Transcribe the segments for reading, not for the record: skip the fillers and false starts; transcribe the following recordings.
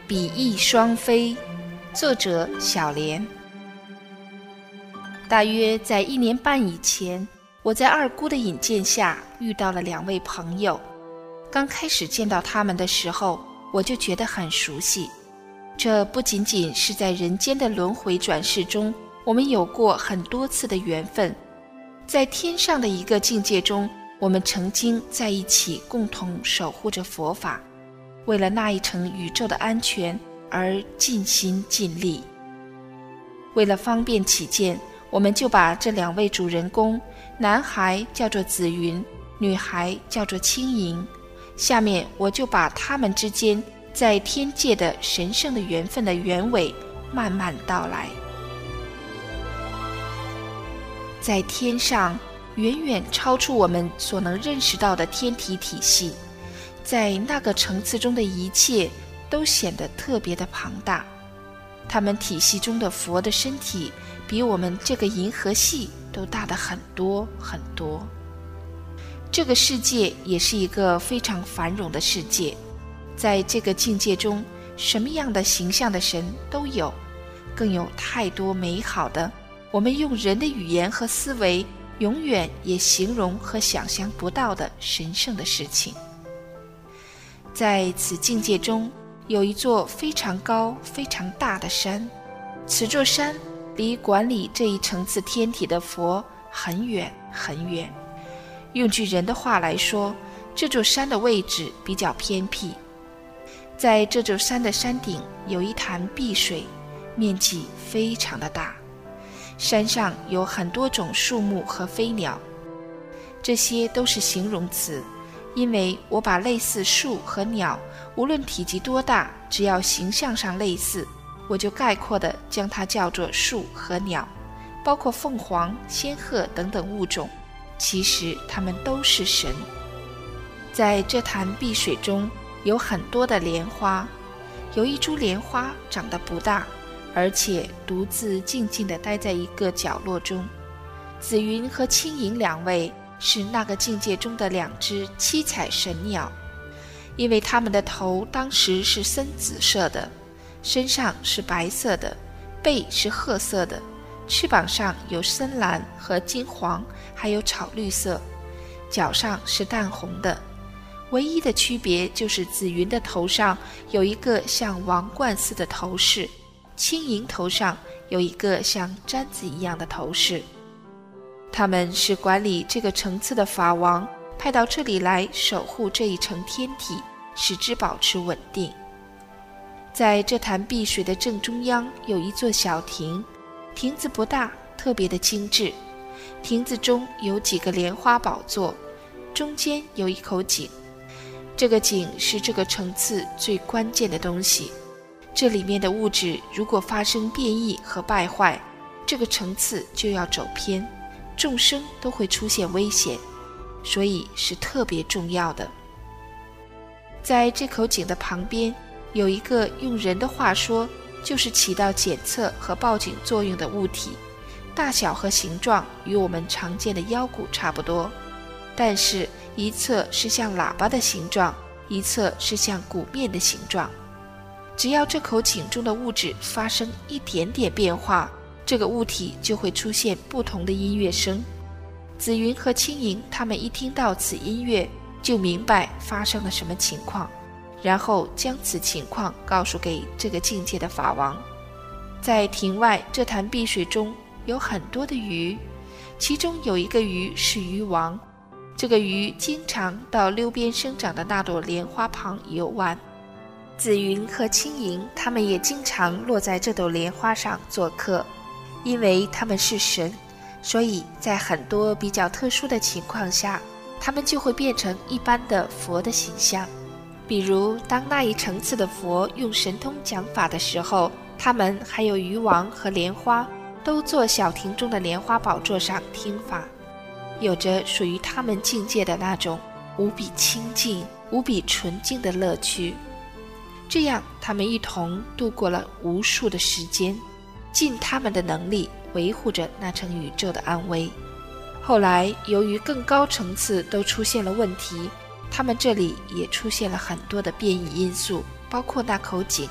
比翼双飞，作者小莲。大约在1年半以前，我在二姑的引荐下遇到了2位朋友。刚开始见到他们的时候，我就觉得很熟悉。这不仅仅是在人间的轮回转世中，我们有过很多次的缘分，在天上的一个境界中，我们曾经在一起共同守护着佛法，为了那一程宇宙的安全而尽心尽力。为了方便起见，我们就把这2位主人公，男孩叫做紫云，女孩叫做青莹。下面我就把他们之间在天界的神圣的缘分的原委慢慢道来。在天上，远远超出我们所能认识到的天体体系，在那个层次中的一切都显得特别的庞大。他们体系中的佛的身体比我们这个银河系都大得很多很多。这个世界也是一个非常繁荣的世界，在这个境界中，什么样的形象的神都有，更有太多美好的，我们用人的语言和思维永远也形容和想象不到的神圣的事情。在此境界中，有一座非常高非常大的山，此座山离管理这一层次天体的佛很远很远。用句人的话来说，这座山的位置比较偏僻。在这座山的山顶有一潭碧水，面积非常的大，山上有很多种树木和飞鸟，这些都是形容词，因为我把类似树和鸟，无论体积多大，只要形象上类似，我就概括地将它叫做树和鸟，包括凤凰、仙鹤等等物种，其实它们都是神。在这潭碧水中有很多的莲花，有一株莲花长得不大，而且独自静静地待在一个角落中。紫云和青莹2位是那个境界中的2只七彩神鸟，因为它们的头当时是深紫色的，身上是白色的，背是褐色的，翅膀上有深蓝和金黄，还有草绿色，脚上是淡红的。唯一的区别就是紫云的头上有一个像王冠似的头饰，青莹头上有一个像簪子一样的头饰。他们是管理这个层次的法王，派到这里来守护这一层天体，使之保持稳定。在这潭碧水的正中央有一座小亭，亭子不大，特别的精致。亭子中有几个莲花宝座，中间有一口井。这个井是这个层次最关键的东西，这里面的物质如果发生变异和败坏，这个层次就要走偏，众生都会出现危险，所以是特别重要的。在这口井的旁边有一个用人的话说就是起到检测和报警作用的物体，大小和形状与我们常见的腰鼓差不多，但是一侧是像喇叭的形状，一侧是像鼓面的形状。只要这口井中的物质发生一点点变化，这个物体就会出现不同的音乐声。紫云和青莹他们一听到此音乐，就明白发生了什么情况，然后将此情况告诉给这个境界的法王。在亭外这潭碧水中有很多的鱼，其中有一个鱼是鱼王，这个鱼经常到溜边生长的那朵莲花旁游玩。紫云和青莹他们也经常落在这朵莲花上做客，因为他们是神，所以在很多比较特殊的情况下，他们就会变成一般的佛的形象。比如当那一层次的佛用神通讲法的时候，他们还有鱼王和莲花都坐小亭中的莲花宝座上听法，有着属于他们境界的那种无比清净无比纯净的乐趣。这样他们一同度过了无数的时间，尽他们的能力维护着那层宇宙的安危。后来由于更高层次都出现了问题，他们这里也出现了很多的变异因素，包括那口井。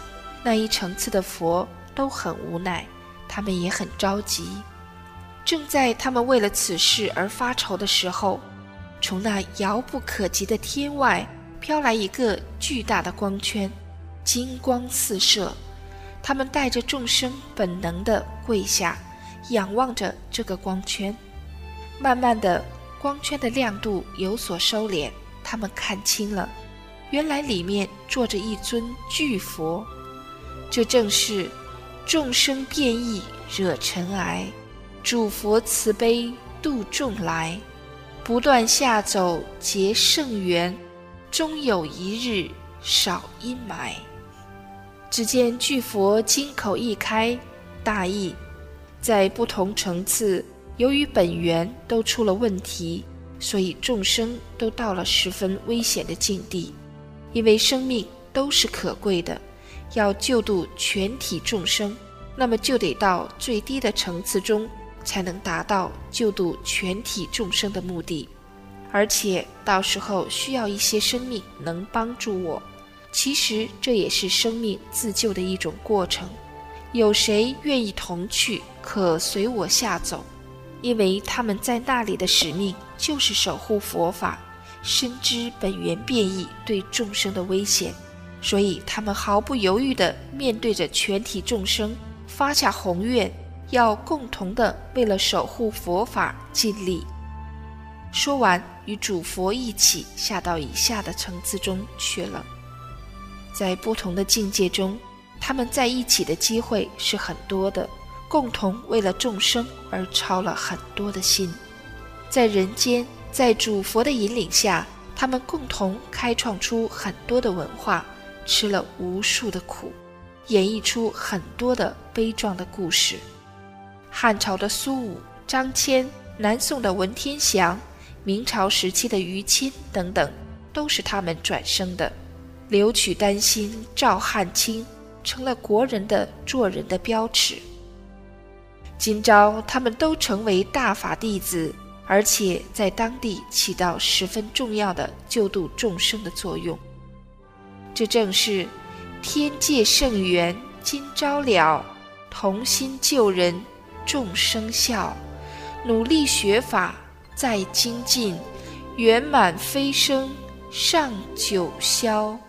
那一层次的佛都很无奈，他们也很着急。正在他们为了此事而发愁的时候，从那遥不可及的天外飘来一个巨大的光圈，金光四射。他们带着众生本能地跪下，仰望着这个光圈。慢慢的，光圈的亮度有所收敛，他们看清了，原来里面坐着一尊巨佛。这正是众生变异惹尘埃，主佛慈悲度众来，不断下走结圣缘，终有一日少阴霾。只见巨佛金口一开，大意在不同层次，由于本源都出了问题，所以众生都到了十分危险的境地。因为生命都是可贵的，要救度全体众生，那么就得到最低的层次中，才能达到救度全体众生的目的。而且到时候需要一些生命能帮助我，其实这也是生命自救的一种过程。有谁愿意同去，可随我下走？因为他们在那里的使命就是守护佛法，深知本源变异对众生的危险，所以他们毫不犹豫地面对着全体众生，发下宏愿，要共同地为了守护佛法尽力。说完，与主佛一起下到以下的层次中去了。在不同的境界中，他们在一起的机会是很多的，共同为了众生而操了很多的心。在人间，在主佛的引领下，他们共同开创出很多的文化，吃了无数的苦，演绎出很多的悲壮的故事。汉朝的苏武、张骞，南宋的文天祥，明朝时期的于谦等等，都是他们转生的。留取丹心照汗青，成了国人的做人的标尺。今朝他们都成为大法弟子，而且在当地起到十分重要的救度众生的作用。这正是天界圣缘今朝了，同心救人众生笑，努力学法再精进，圆满飞升上九霄。